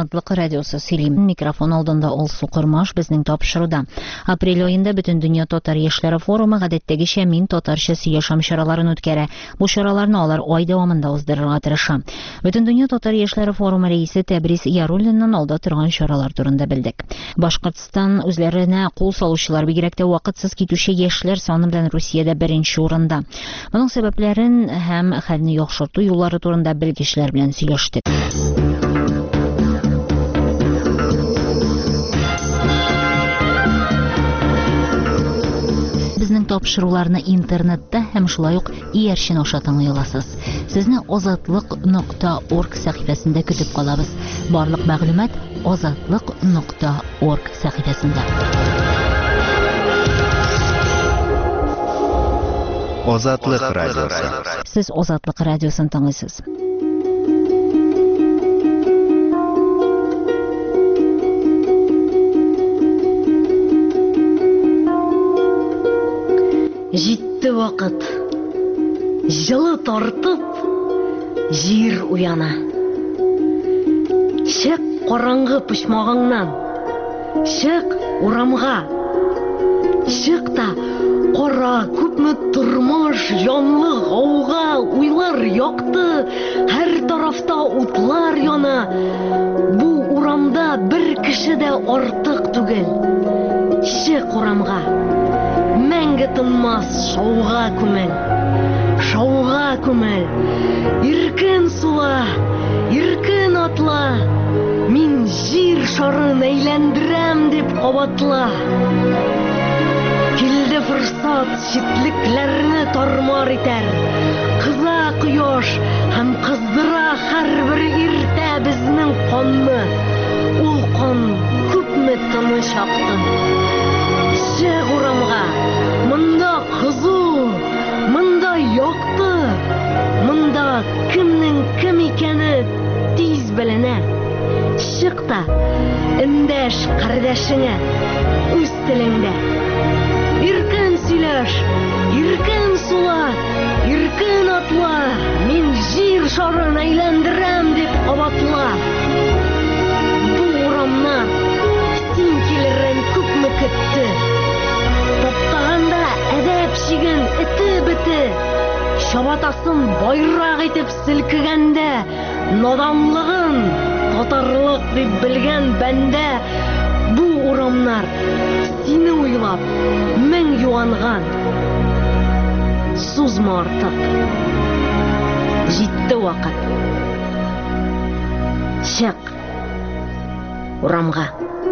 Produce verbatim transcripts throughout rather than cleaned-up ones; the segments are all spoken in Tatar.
Азатлык радиосы сөйлим. Микрофон алдында ул Сукырмаш безнең тапшыруда. Апрель аенда Бөтен дөнья татар яшьләре форумы гадәттәгечә мин татарча сөйләшәм чараларын үткәрә. Бу чараларны алар ай дәвамында уздырырга тырыша. Бөтен дөнья татар яшьләре форумы рәисе Тәбриз Яруллиннан алда торган чаралар турында белдек. Башкортстан үзләренә кул салучылар, бигрәк тә вакытсыз китүче яшьләр саны белән Русиядә беренче урында. Моның сәбәпләрен һәм хәлне яхшырту юллары турында белгечләр белән сөйләштек. Безнең тапшыруларны интернетта һәм шулай ук иярчен аша тыңлый аласыз. Сезне азатлык нокта орг сәхифәсендә көтеп калабыз. Барлык мәгълүмат азатлык нокта орг сәхифәсендә. Азатлык радиосы. Сез Азатлык радиосын тыңлыйсыз. Җитте вакыт. Җылы тартып, җир уяна. Чык караңгы почмагыңнан. Чык урамга. Чык та кара күпме тормыш, җанлы гауга, уйлар якты, һәр тарафта утлар яна. Бу урамда бер кеше дә артык түгел. Чык урамга. Мәңге тынмас шауга күмел. Шауга күмел. Иркен сула, иркен атла. Мин җир шарын әйләндерәм дип кабатла. Килде фырсат читлекләрне тармар итәр. Кыза кояш һәм кыздыра һәрбер иртә безнең канны. Ул кан күпме тыныч акты. Чык урамга. Монда кызу, монда якты. Монда кемнең кем икәне тиз беленә. Чык та эндәш кардәшеңә үз телеңдә. Иркен сөйләш, иркен сула, иркен атла. Мин җир шарын әйләндерәм дип кабатла. Бу урамна син килерен күпме көтте. Топтаганда әдәп чиген эте бите. Шабатасын байрак итеп селкегәндә, наданлыгын татарлык дип белгән бәндә. Бу урамнар сине уйлап мең юанган. Сузма артык. Җитте вакыт. Чык урамга.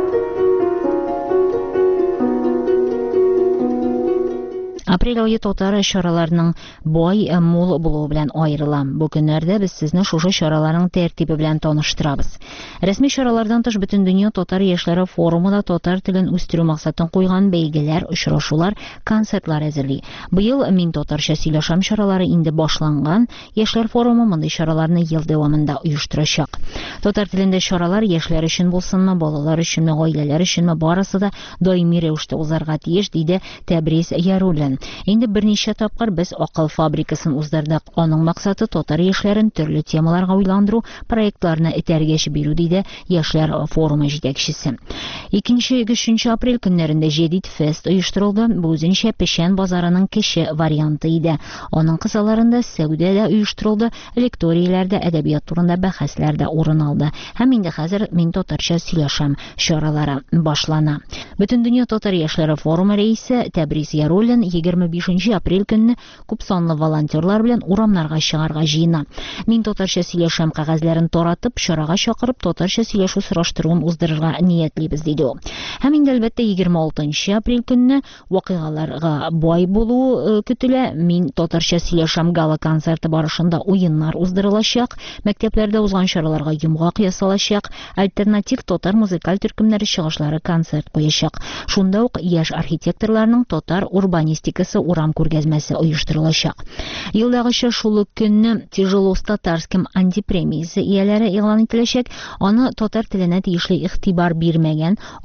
Апрель айы татар чараларының бай, мул булуы белән аерыла. Бу көннәрдә без сезне шушы чараларның тәртибе белән таныштырабыз. Рәсми чаралардан тыш Бөтен дөнья татар яшьләре форумында татар телен үстерү максатын куйган бәйгеләр, очрашулар, концертлар әзерли. Быел мин татарча сөйләшәм чаралары инде башланган. Яшьләр форумы мондый чараларны ел дәвамында оештырачак. Татар телендә чаралар яшьләр өчен булсынмы, балалар өченме, гаиләләр өченме, барысы да даими рәвештә узарга тиеш, диде Тәбриз Яруллин. Инде берничә тапкыр без акыл фабрикасын уздырдык. Аның максаты татар яшьләрен төрле темаларга уйландыру, проектларны этәргәч бирү, диде яшьләр форумы җитәкчесе. икенче-өченче апрель көннәрендә Җәдид фест оештырылды. Бу үзенчә печән базарының кече варианты иде. Аның кысаларында сәүдә дә оештырылды, лекторияләрдә әдәбият турында бәхәсләр дә урын алды. Һәм инде хәзер мин татарча сөйләшәм чаралары башлана. Бөтен дөнья татар яшьләре форумы рәисе Тәбриз Яруллин егерме бишенче апрель көнне күп санлы волонтерлар белән урамнарга чыгарга җыена. Мин татарча сөйләшәм кәгазьләрен таратып, чарага чакырып, татарча сөйләшү сораштыруын уздырырга ниятлибез, диде ул. Һәм инде әлбәттә егерме алтынчы апрель көнне вакыйгаларга бай булу көтелә. Мин татарча сөйләшәм гала концерты барышында уеннар уздырылачак, мәктәпләрдә узган чараларга йомгак ясалачак, альтернатив татар музыкаль төркемнәре чыгышлары концерт куячак. Шунда ук яшь архитекторларның татар урбанистикасы урам күргәзмәсе оештырылачак. Елдагыча шул ук көнне Тяжело с татарским антипремиясе ияләре игълан ителәчәк. Аны татар теленә тиешле игътибар бирмәгән, аны кире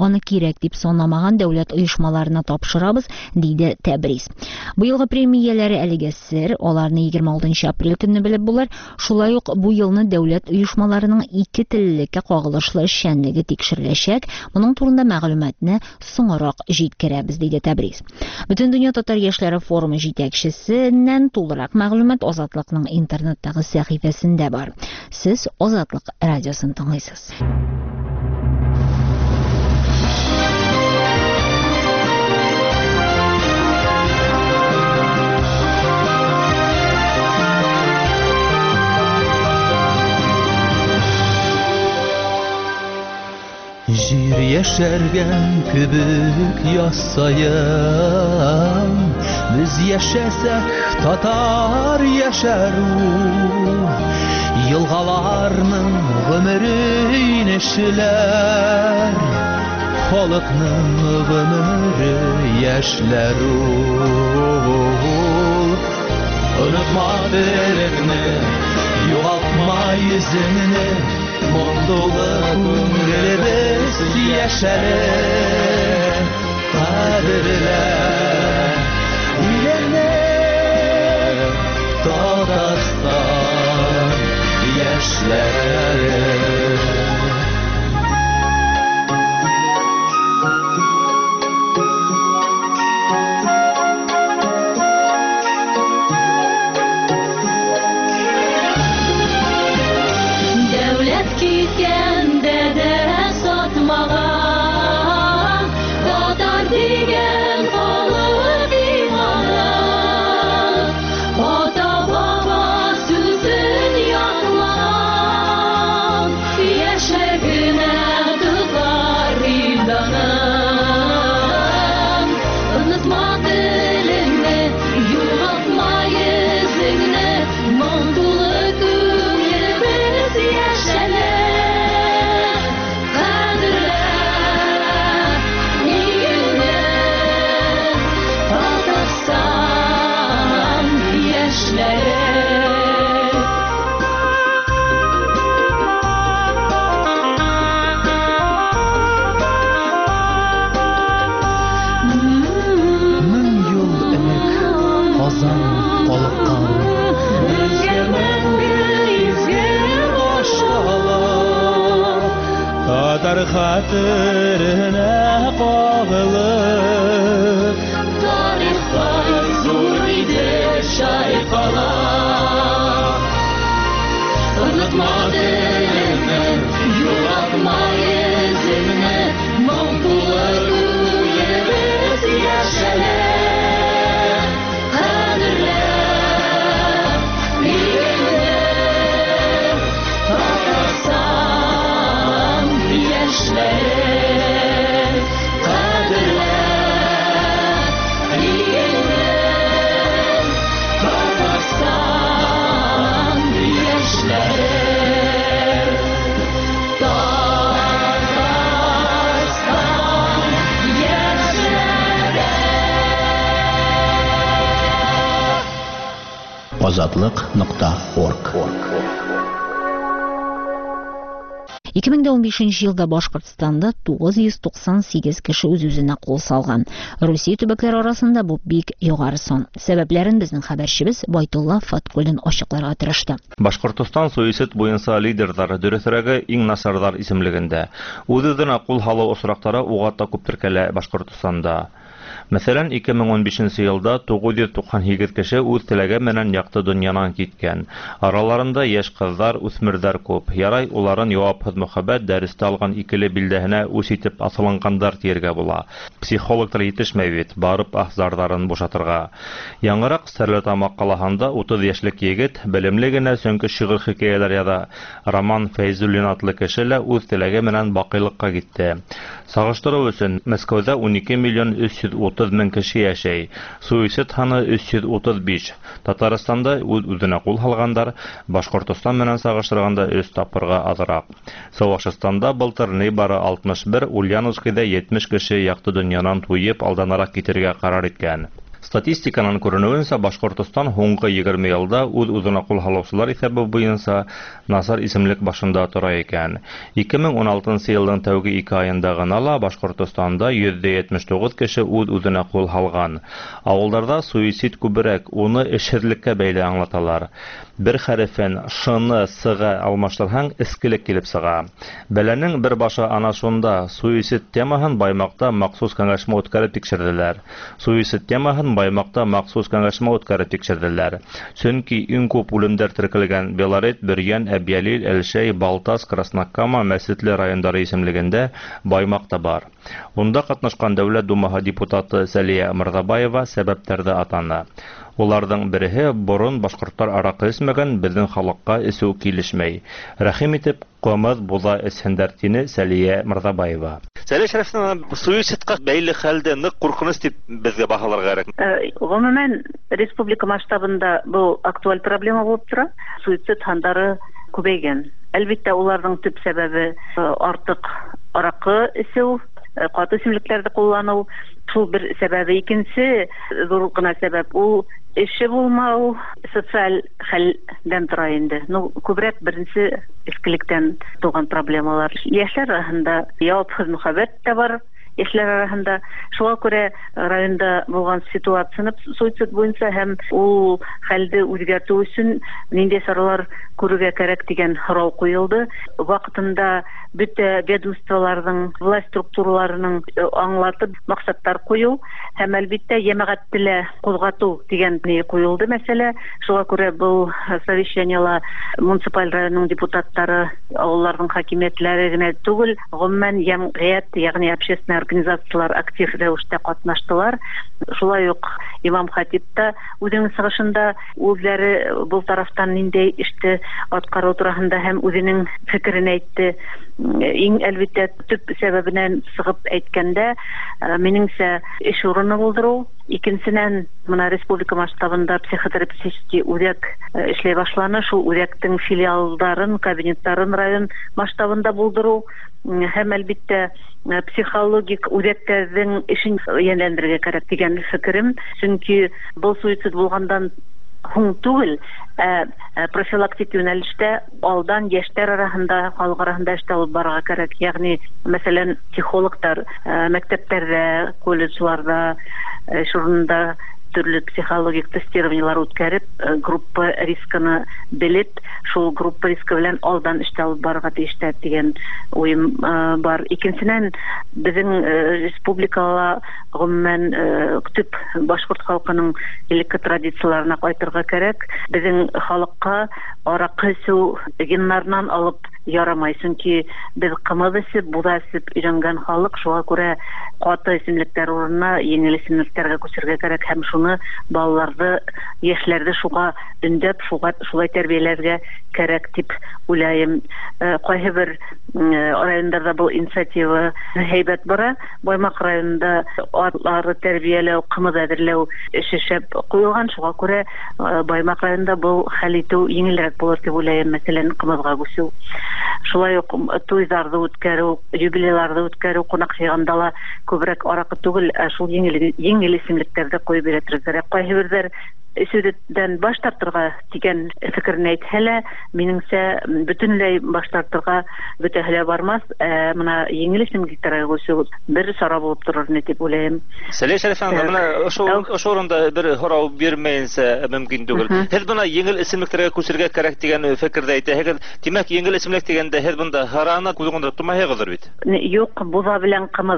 кирәк дип санамаган дәүләт оешмаларына тапшырабыз, диде Тәбриз. Быелгы премияләре әлегә сер, аларны егерме алтынчы апрель көнне белеп булыр. Шулай ук бу елны дәүләт оешмаларының ике теллеккә кагылышлы эшчәнлеге тикшереләчәк. Моның турында мәгълүматны соңрак җиткерәбез, диде Тәбриз. Бөтен дөнья татар яшьләре форумы җитәкчесеннән тулырак мәгълүмат Азатлыкның интернеттагы сәхифәсендә бар. Сез Азатлык радиосын тыңлыйсыз. Җир яшәргән кебек ясаям, без яшәсәк татар яшәр ул. Елгаларның гомере инешләр, халыкның гомере яшьләр ул. Онытма телеңне, югалтма йөзеңне, мондулы күңелебез яшәре, кадерле илемне, Татарстан яшьләре. Хатırına kağılıp tarihta zor idi şaykalar. Unutma dilini, yoratma yüzünü, mutluluğu yeriz yaşayalım. Kadirle birlikte Tatarsan yaşları. Azatlık nokta org. ике мең он бишенче елда Башкортстанда тугыз йөз туксан сигез кеше үз-үзенә кул салган. Русия төбәкләре арасында бу бик югары сан. Сәбәпләрен безнең хәбәрчебез Байтулла Фаткулдин ачыкларга тырышты. Башкортстан суицид буенча лидерлары дөресрәге иң насардар исемлегендә. Үз-үзенә кул салу осрактары угата күп теркәлә Башкортстанда. Мәсәлән, ике мең он бишенче елда тугыз йөз туксан сигез кеше үз теләге менән якты дөньядан киткән. Араларында яшь кызлар, үсмерҙәр күп. Ярай, уларын явапһыз мөхәббәт дәрестә алган икеле билдәһенә үс итеп асылынгандар тиергә була. Психологтар етешмәй бит, барып ахзарларын бушатырга. Яңарак Стәрлетамак калаһында утыз яшьлек егет белемле генә сөңге шигырь хикәяләр яза. Роман Фәйзуллин атлы кеше лә үз теләге менән бакыйлыкка китте. Сагыштыру өчен Мәскәүдә он ике миллион өч йөз утыз мең кеше яшәй. Суицид саны өч йөз утыз биш. Татарстанда үз-үзенә кул салгандар Башкортстан менән сагыштырганда өч тапкырга азрак. Савашстанда былтыр нибары алтмыш бер, Ульяновскида җитмеш кеше якты дөньядан туеп алданарак китергә карар иткән. Статистиканың күренүенсә, Башкортостан һуңгы егерме елда үз-үзенә кул һалучылар исәбе буенча насар исемлек башында тора икән. ике мең ун алтынчы елның тәүге ике аенда гына ла Башкортостанда йөз җитмеш тугыз кеше үз-үзенә кул һалган. Авылларда суицид күбрәк, уны эшһезлеккә бәйле аңлаталар. Бер хәрефен шыны сыга алмаштырһаң, искелек килеп сыга. Бәләнең бер башы ана шунда. Суицид темаһын Баймакта махсус кәңәшмә үткәреп тикшерделәр. Суицид темаһын Баймакта махсус кәңәшмә үткәреп тикшерделәр. Чөнки иң күп үлемнәр теркәлгән Белорет, Бөрьян, Әбьялил, Әлшәй, Балтас, Краснокама, Мәсетле районнары исемлегендә Баймакта бар. Унда катнашкан Дәүләт Думаһы депутаты Сәлия Мырзабаева сәбәпләрдә атана. Уларның береһе борын башкортлар аракы эчмәгән, безнең халыкка эсү килешмәй. Рәхим итеп, кымыз буза эчһендәр тине Сәлия Мырзабаева. Сәлия Шәрәфовна, суицидка бәйле хәлдә нык куркыныч дип безгә баһаларга кирәк. Гомумән, республика масштабында бу актуаль проблема булып тора. Суицид хандары күбәйгән. Әлбәттә, уларның төп сәбәбе артык аракы эчү, каты исемлекләрне куллану. Шул бер сәбәбе. Икенче зур гына сәбәп ул эше булмау, социаль хәлдән тора инде. Ну, күбрәк беренче искелектән туган проблемалар. Яшьләр арасында явапсыз мөхәббәт тә бар. Яшьләр арасында шуңа күрә районда булган ситуацияны суицид буенча һәм ул хәлде үзгәртү өчен нинди чаралар күрергә кирәк дигән сорау куелды. Вакытында бөтә ведомстволарның, власть структураларының аңлатып максаттар кую һәм әлбәттә җәмәгать теле кузгату дигән ни куелды мәсьәлә. Шуңа күрә бу совещаниела муниципаль районның депутаттары, авылларның хакимиятләре генә түгел, гомумән җәмгыять, ягъни общественный организациялар актив рәвештә катнаштылар. Шулай ук Имам Хатип та үзенең сыгышында үзләре бу тарафтан нинди эште аткару турында һәм үзенең фикерен әйтте. Иң әлбәттә төп сәбәбеннән сыгып әйткәндә, минеңсә, эш урыны булдыру. Икенчедән, моны республика масштабында психотерапевтик үзәк эшләй башланы. Шул үзәктең филиалларын, кабинетларын район масштабында булдыру һәм әлбәттә психологик үзәкләрнең эшен янәлендерергә кирәк дигән фикерем. Чөнки бу суицид булгандан һуң түгел, профилактик юнәлештә алдан яшьләр арасында, халык арасында эштә алып барырга кирәк. Ягъни, мәсәлән, психологтар мәктәпләрдә, колледжларда, шурында төрле психологик тестированиелар үткәреп, группа рисканы белеп, шул группа риски белән алдан эштә алып барырга тиештәр дигән уем бар. Икенчедән, безнең республикага гомумән төп башкорт халкының элекке традицияларына кайтырга кирәк. Безнең халыкка аракы эчү геннарыннан алып ярамай. Чөнки без кымыз эчеп, буда эчеп өйрәнгән халык, шуңа күрә каты исемлектәр урынына еңел исемлекләргә күчәргә кирәк һәм шуны балаларны, яшьләрне шуга өндәп, шулай тәрбияләргә кирәк дип уйлыйм. Кайсы бер районнарда бу инициатива һәйбәт бара. Баймак районында атлары тәрбияләү, кымыз әзерләү эше шәп куелган. Шуңа күрә Баймак районында бу хәл итү еңелрәк булыр дип уйлыйм. Мәсәлән, кымызга күчү. Шулай ук туйзарны үткәрү, юбилейларны үткәрү, кунак җыйганда ла күбрәк аракы түгел, шул еңел исемлекләрдә куеп бирәтергә кирәк. Кайсы берәр эшедән баш тартырга дигән фикерне әйтһәлә, минеңсә, бөтенләй баш тартырга бөтәһелә бармас. Моны еңел исемлекләргә күчү бер сара булып торыр дип уйлыйм. Сәлия Шәрәфовна, моны ошо урында бер һорау бирмәенсә мөмкин түгел. Һез моны еңел исемлекләргә күчергә кирәк дигән фикердә әйтәһегез. Димәк, еңел исемлек дигәндә һез монда һараны күзгәндә тумаһыгыздыр бит. Юк, буза белән кымыз.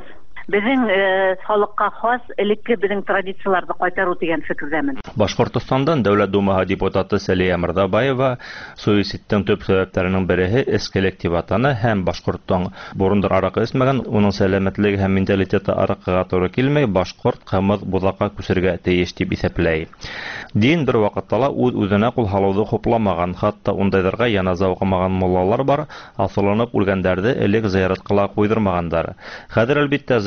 Безнең халыкка хас элекке безнең традицияларны кайтару дигән фикердәмен. Башкортостандан Дәүләт Думаһы депутаты Сәлия Мырзабаева суицидтың төп сәбәпләренең береһе эскелек дип атана һәм башкорттың бурындар аракы эчмәгән, уның сәламәтлеге һәм менталитеты аракыга туры килмәй, башкорт кымыз бузакка күчергә тиеш дип исәпләй. Дин бер вакытта ла үз-үзенә кул һалуды хупламаган, хатта ундайларга яназа укымаган муллалар бар, асылынып үлгәндәрне элек зыярат кыла куйдырмагандар. Хәзер әлбәттә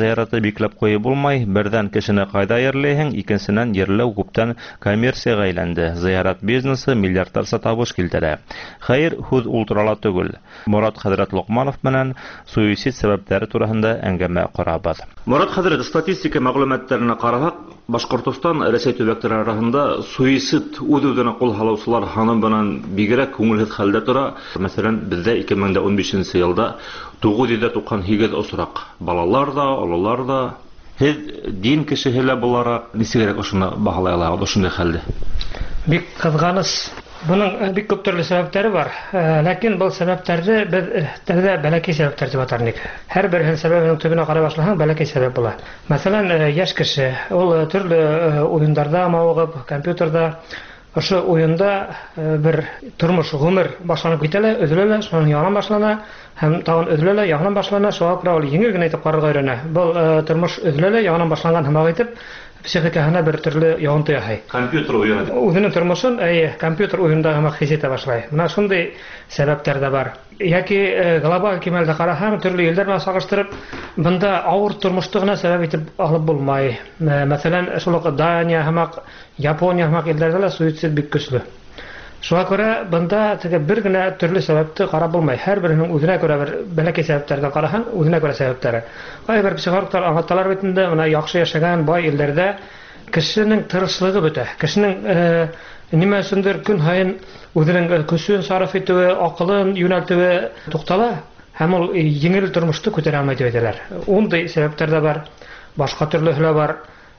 зыяраты бикләп куеп булмай, бердән кешене кайда йөрләйһең, икенчесеннән йөрләү күптән коммерциягә әйләнде. Зыярат бизнесы миллиардларча табыш килтерә. Хәер, худ ултырала түгел. Мурат Хәзрәт Лукманов менән суицид сәбәпләре турында әңгәмә карабыз. Мурат Хәзрәт, статистика мәгълүматларына карасак, Башкортстан, Рәсәй төбәкләре арасында суицид үз-үзенә кул һалаучылар һаны белән бигрәк күңелһез хәлдә тора. Мәсәлән, бездә ике мең унбишенче елда тугыз йөз туксан сигез осрак. Балалар да, олылар да. Һез дин кешеһе лә буларак нисегрәк ошоны баһалай алабыз ошондай хәлдә? Бик кызганыч. Буның бик күп төрле сәбәпләре бар. Ләкин бу сәбәпләрне без тәздә бәләкәй сәбәпләр дип атарбыз. Һәр берсенең сәбәбенең төбенә карап башласаң, бәләкәй сәбәп була. Мәсәлән, яшь кеше, ул төрле уеннарда мавыгып, компьютерда, ошо уенда бер тормыш, гомер башланып китәлә, өзелә, шуның янына башлана, һәм тагын өзелә, янына башлана, шуңа күрә ул еңел генә итеп карарга өйрәнә. Бу тормыш өзелә, янына башланган һәм итеп психикаһына бер төрле ягынты яһай. Компьютер уены. Үзенең тормышын, әйе, компьютер уенда һәм хис итә башлай. Менә шундый сәбәпләр дә бар. Яки глобаль кимәлдә карасаң, төрле илләр белән сагыштырып, бында авыр тормышты гына сәбәп итеп алып булмай. Мәсәлән, шул ук Дания һәм Япония һәм илләрдә лә суицид бик көчле. Шуңа күрә бында теге бер генә төрле сәбәпте карап булмай. Һәр беренең үзенә күрә бер бәләкәй сәбәпләргә караһаң, үзенә күрә сәбәпләре. Кайбер психологлар аңлаталар бит инде, менә яхшы яшәгән бай илләрдә кешенең тырышлыгы бетә. Кешенең нимә өчендер көн һайын үзенең көчен сарыф итүе, акылын юнәлтүе туктала, һәм ул еңел тормышты күтәрә алмый дип әйтәләр. Ундый сәбәпләр дә бар, башка төрлеләре бар.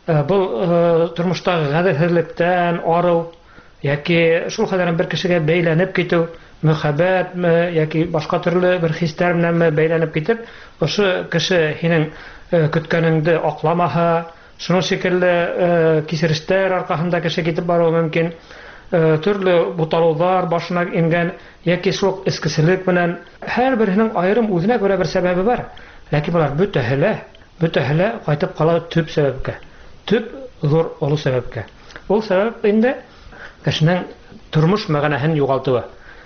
Бу тормыштагы гадәтсезлектән ару яки шул хәлләрен бер кешегә бәйләнеп китү, мөхәббәт яки башка төрле бер хисләр белән бәйләнеп китеп, ошо кеше һинең көткәнеңде акламаһа, шуның шикелле кисерештәр аркасында кеше китеп баруы мөмкин. Төрле буталулар башына ингән яки шул эскеселек белән һәр беренең аерым үзенә күрә бер сәбәбе бар. Ләкин булар бөтәһе лә, бөтәһе лә кайтып кала төп сәбәпкә. Төп зур олы сәбәпкә. Ул сәбәп инде кешенең тормыш мәгънәһен югалтуы.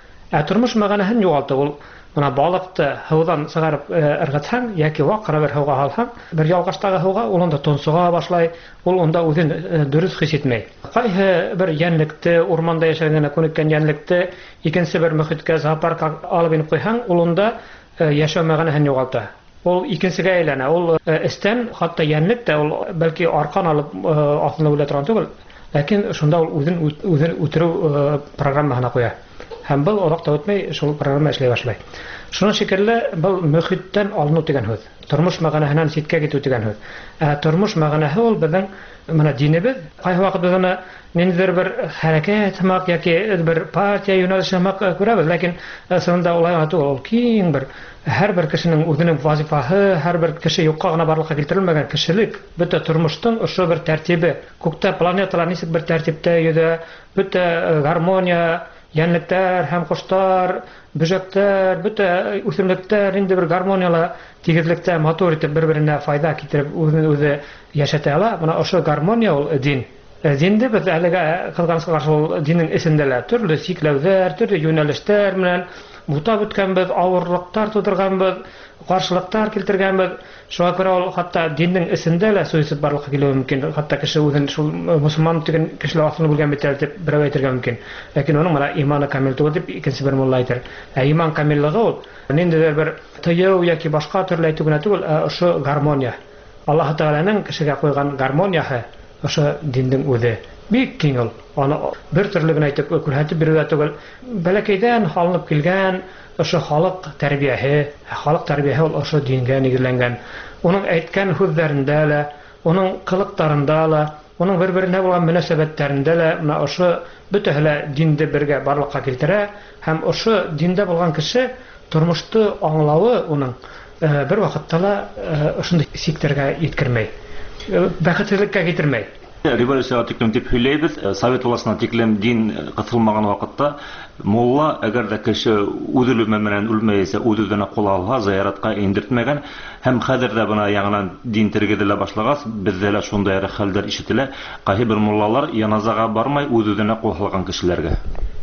Ә тормыш мәгънәһен югалту ул Мына балыкты һаудан сыгарып ыргытсаң яки вакыра бер һауга алсаң, бер ялгыштагы һауга ул анда тонсуга башлай, ул анда үзен дөрес хис итмәй. Кайһы бер янлыкты, урманда яшәгәнгә күнеккән янлыкты икенче бер мөхиткә, зоопаркка алып инеп куйсаң, ул анда яшәү мәгънәһен югалта. Ул икенчегә әйләнә. Ул эстән хатта янлык та ул бәлки аркан алып астына үлә торган түгел, ләкин шунда ул үзен үзен үтерү программаһына куя. Һәм был оракта үтмәй шул программа эшләй башлай. Шуның шикелле был мөхиттән алыну дигән һүз. Тормыш мәгънәһеннән ситкә китү дигән һүз. Ә тормыш мәгънәһе ул безнең менә динебез, кайһы вакыт без аны ниндидер бер хәрәкәт мак яки бер партия юнәлеше мак күрәбез, ләкин соңында улай гына түгел, ул киң бер һәр бер кешенең үзенең вазифаһы, һәр бер кеше юкка гына барлыкка китерелмәгән кешелек, бөтә тормыштың ошо бер тәртибе, күктә планеталар ничек бер тәртиптә йөзә, бөтә гармония, янлыктар һәм коштар, бөҗәктәр, бөтә үсемлектәр инде бер гармонияла, тигезлектә матур итеп бер-беренә файда китереп үзен үзе яшәтә ала. Менә ошо гармония ул дин. Динде без әлегә кылганска каршы ул диннең эчендәләр, төрле сикләүләр, төрле юнәлештәр белән бутап үткәнбез, авырлыктар тудырганбыз, каршылыктар килтергәнбез. Шуңа күрә ул хатта диннең эчендә лә суицид барлыкка килүе мөмкин. Хатта кеше үзен шул мусульман дигән кешеләр асылы булган бит дип берәү әйтергә мөмкин. Ләкин аның менә иманы камил түгел дип икенче бер мулла әйтер. Ә иман камиллыгы ул ниндидер бер тыю яки башка төрле әйтү генә түгел, ә ошо гармония. Аллаһ Тәгаләнең кешегә куйган гармонияһы ошо диндең үзе. Бик киң ул. Аны бер төрле генә әйтеп күрһәтеп бирүгә түгел. Бәләкәйдән халынып килгән ошо халык тәрбияһе, халык тәрбияһе ул ошо дингә нигезләнгән. Уның әйткән сүзләрендә лә, уның кылыктарында ла, уның бер-беренә булган мөнәсәбәтләрендә лә менә ошо бөтәһе лә динде бергә барлыкка китерә һәм ошо диндә булган кеше тормышты аңлавы уның бер вакытта ла ошондый сиктәргә йеткермәй. Бәхетсезлеккә китермәй. Революцияга тиклем дип һөйләйбез. Совет властына тиклем дин кытылмаган вакытта мулла әгәр дә кеше үҙелеме менән үлмәйсә, үҙ-үҙенә кул алһа, зыяратка индертмәгән һәм хәзер дә бына яңадан дин тергеделә башлагас, бездә лә шундай хәлдәр ишетелә. Кайһы бер муллалар яназага бармай үҙ-үҙенә кул һалган кешеләргә.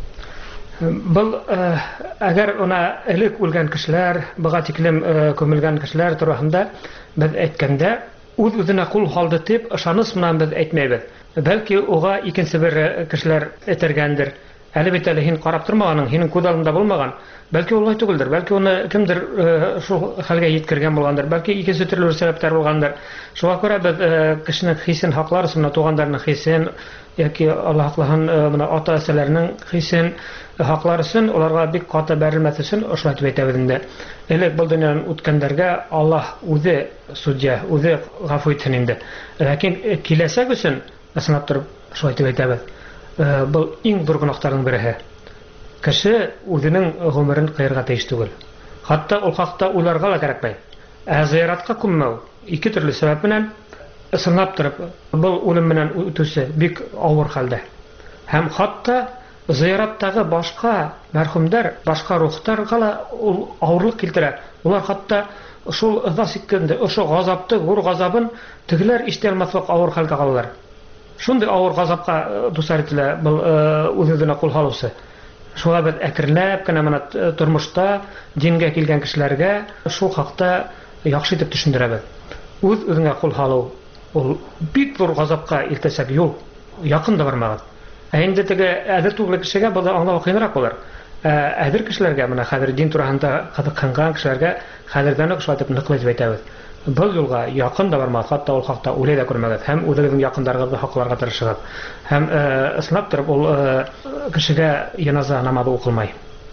Был әгәр она элек үлгән кешеләр, быга тиклем күмелгән кешеләр турында без әйткәндә, үз-үзенә кул халды дип ышаныс менән без әйтмәйбез. Бәлки уга икенче бер кешеләр әйтергәндер. Әле бит әле һин карап тормаганың, һинең күз алдында булмаган. Бәлки ул түгелдер, бәлки уны кемдер шул хәлгә җиткергән булгандыр, бәлки икенче төрле сәбәпләр булгандыр. Шуңа күрә без кешенең хисен хакларыз, менә тугандарның хисен яки Аллаһ хаклаһын менә ата-әсәләрнең хисен хакларысын уларга бик каты бәрелмәс өчен ошолай дип әйтәбез инде. Элек бу дөньядан үткәннәргә Аллаһ үзе судья, үзе гафу итсен инде. Ләкин киләсәк өчен ысынлап торып шулай дип әйтәбез. Бұл иң зур гөнаһтарның береһе. Кеше үзенең гомерен кыярга тиеш түгел. Хатта ул хакта уйларга да кирәкмәй. Ә зыяратка күммәү ике төрле сәбәп менән ысынлап торып, бұл үлем менән үтүсе бик авыр хәлдә. Һәм хатта зыяраттагы башка мәрхүмдәр, башка рухтарга да ул авырлык килтерә. Улар хатта шул засиккенде, ошо газапты, зур газабын тегеләр ишетә алмаслык авыр хәлгә калалар. Шундый авыр газапка дусар ителә был үз-үзенә кул һалусы. Шуңа без әкренләп кенә менә тормышта дингә килгән кешеләргә шул хакта яхшы итеп төшендерәбез. Үз-үзеңә кул һалу ул бик зур газапка илтәсәк юл, якын да бармаган. Ә инде теге әдер түгел кешегә бу да аңлау кыенрак булыр. Әдер кешеләргә менә хәзер дин турында кызыккан кешеләргә хәзердән үк шулай дип ныклы дип әйтәбез. Бұл юлга якын да бармагыз, хатта ул хакта уйлый да күрмәгез. Һәм үзегезнең якындарыгызны хакларга тырышыгыз. Һәм ысынлап торып ул кешегә яназа намазы укылмай.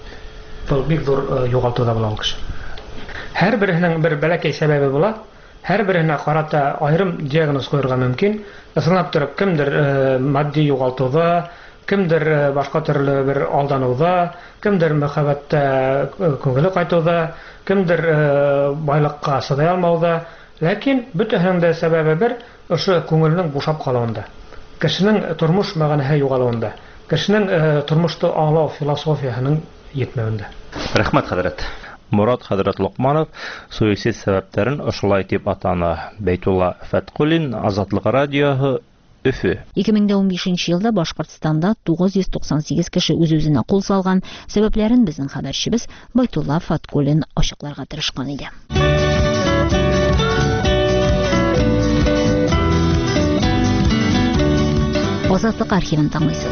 Бұл бик зур югалтуда була ул кеше. Һәр беренең бер бәләкәй сәбәбе була. Һәр беренә карата аерым диагноз куярга мөмкин. Ысынлап торып кемдер матди югалтуда, кемдер башка төрле бер алдануда, кемдер мәхәббәттә күңеле кайтуда, кемдер байлыкка сыдай алмауда, ләкин бөтәһенең дә сәбәбе бер, ошо күңелнең бушап калуында. Кешенең тормыш мәгънәһе югалуында, кешенең тормышты аңлау философиясының җитмәвендә. Рәхмәт, хәзрәт. Мурат хәзрәт Лукманов суицид сәбәпләрен ошолай дип атаны. Бәйтулла Фәткуллин, Азатлык радиоһы, Өфе. ике мең ун бишенче елда Башкортстанда тугыз йөз туксан сигез кеше үз-үзенә кул салган. Сәбәпләрен безнең хәбәрчебез Байтулла Фаткуллин ачыкларга тырышкан иде. Азатлык архивын тыңлыйсыз.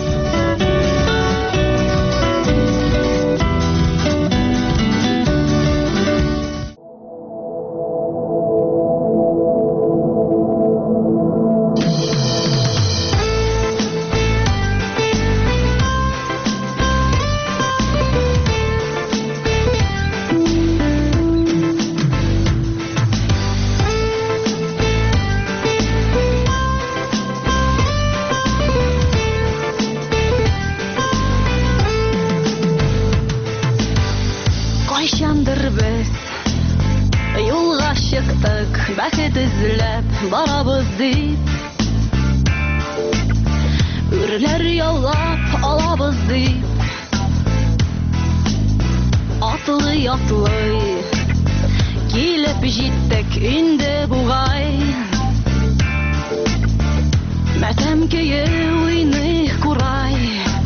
Бәхет эзләп барабыз дип, үрләр яулап алабыз дип, атлый-атлый килеп җиттек инде бугай. Матәм көе уйный курай,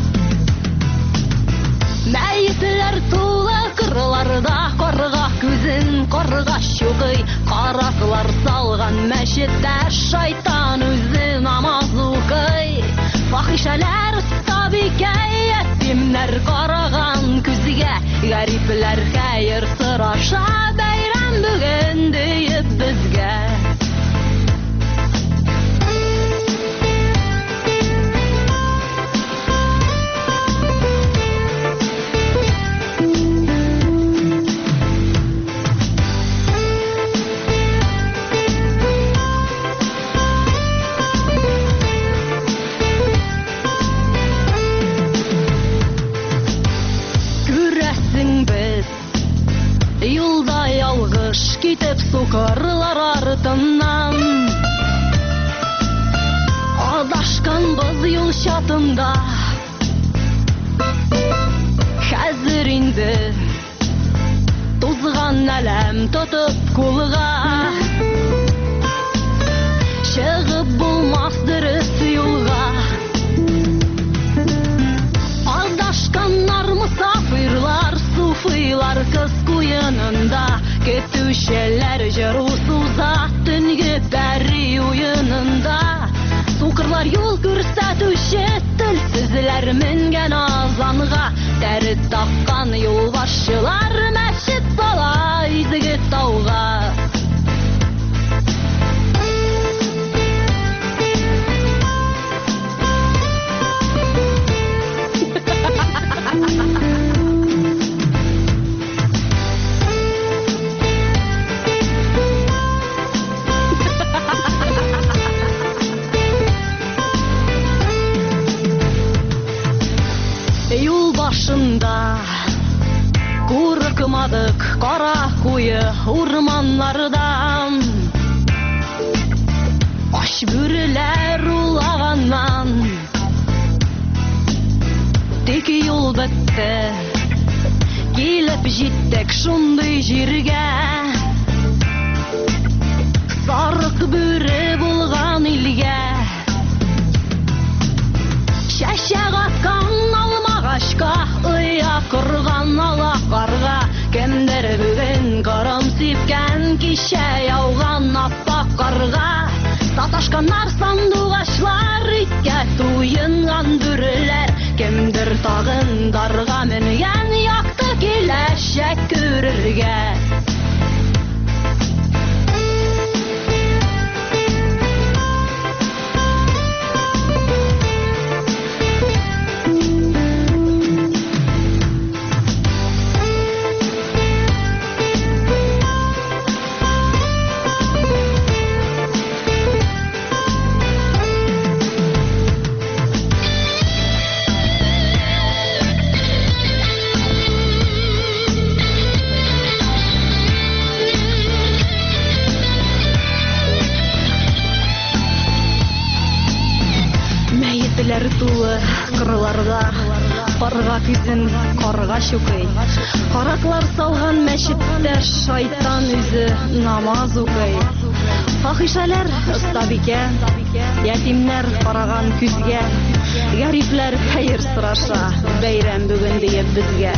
мәетләр тулы кырларда, карга күзен карга чукый. Караклар салган мәчеттә шайтан үзе намаз укый. Фахишәләр сабикә, ятимнәр караган күзгә, гарипләр хәер сораша, бәйрәм бүген диеп безгә. Юлда ялгыш китеп сукырлар артыннан, адашканбыз юл чатында. Хәзер инде тузган әләм тотып кулга, чыгып булмас дөрес юлга. Адашканнар мусафирлар, суфыйлар кыз куенында, көтүчеләр җыру суза, төнге бәрри кырлардан аш бүреләр улаганнан тик юл бетте килеп җиттек шундый җиргә сарык бүре булган илгә чәчәк аткан алмагачка оя корган алакарга кемдер бүген карам сипкән кичә яуган аппак карга саташканнар сандугачлар иткә туйынган бүреләр кемдер тагын дарга менгән якты киләчәк күрергә тулы кырларда парга күзен карга чукый караклар салган мәчеттә шайтан үзе намаз укый фахишалар остабикә ятимнәр караган күзгә гарифләр хәер сораша бәйрәм бүген диеп безгә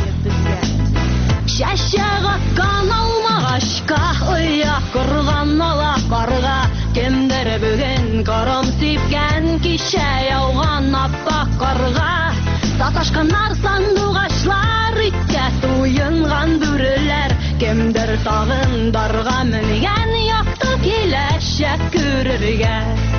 чәчәк аткан алмагачка оя корган ала карга кемдер бүген карам сипкән кичә яуган аппак карга саташканнар сандугачлар иткә туйынган бүреләр кемдер тагын дарга менгән якты киләчәк күрергә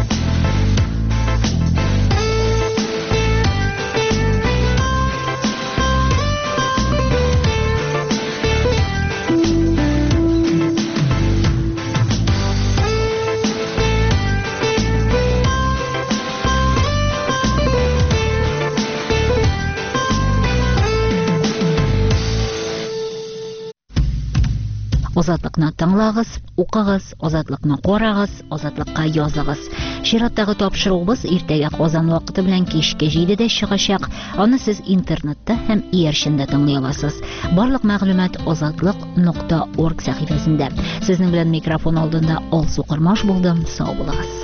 Азатлыкны тыңлагыз, укыгыз, азатлыкны карагыз, азатлыкка языгыз. Чираттагы тапшыруыбыз иртәгә Казан вакыты белән кичке җидедә чыгачак. Аны сез интернетта һәм иярчендә тыңлый аласыз. Барлык мәгълүмат азатлык нокта орг сәхифәсендә. Сезнең белән микрофон алдында Алсу Кырмаш булдым. Сау булыгыз.